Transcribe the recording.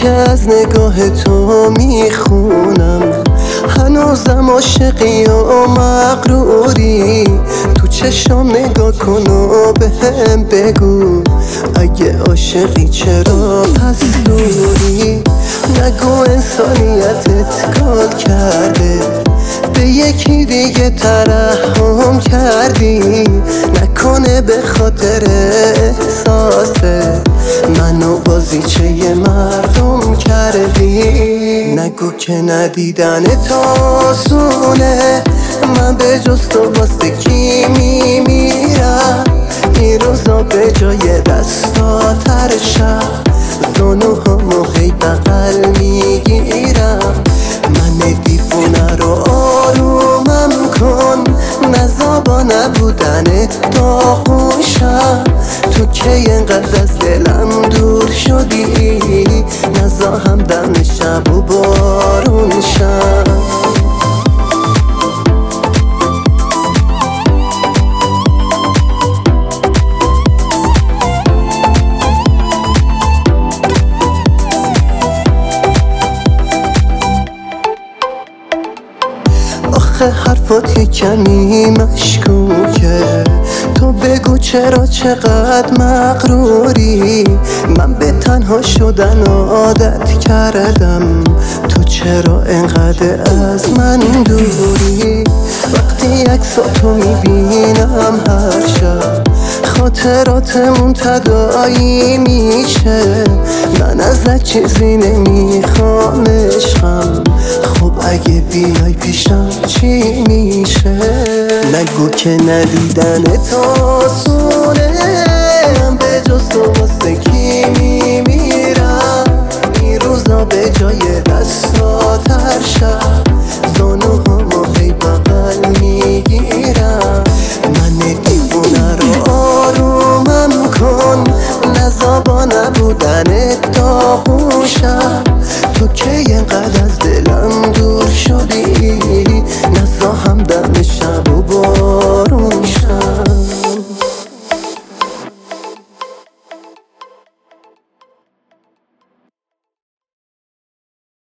که از نگاه تو میخونم، هنوزم عاشقی و مغروری. تو چشام نگاه کن و بهم بگو، اگه عاشقی چرا پس دوری؟ نگو انسانیتت کار کرده، به یکی دیگه ترحم کردی. نکنه به خاطر احساسه منو بازیچه مردم کردی. نگو که ندیدن تو آسونه، من به جز تو واسه کی میمیرم؟ این روزا به جای دستاتر شب زانوهامو هی بغل میگیرم. من دیوونه رو آرومم کن، نزابا نبودن داغوشم. تو که اینقدر از دلم دور شدی، نزا هم دم شب و بارون شم. آخه حرفات یه کمی مشکوکه، تو بگو چرا چقدر مغروری؟ من به تنها شدن عادت کردم، تو چرا انقدر از من دوری؟ وقتی عکساتو میبینم هر شب خاطراتمون تداعی میشه. من ازت چیزی نمیخوام عشقم، خب اگه بیای پیشم چی میشه؟ نگو که ندیدن تو آسونه، من به جز تو واسه کی میمیرم؟ این روزا به جای دستاتر شب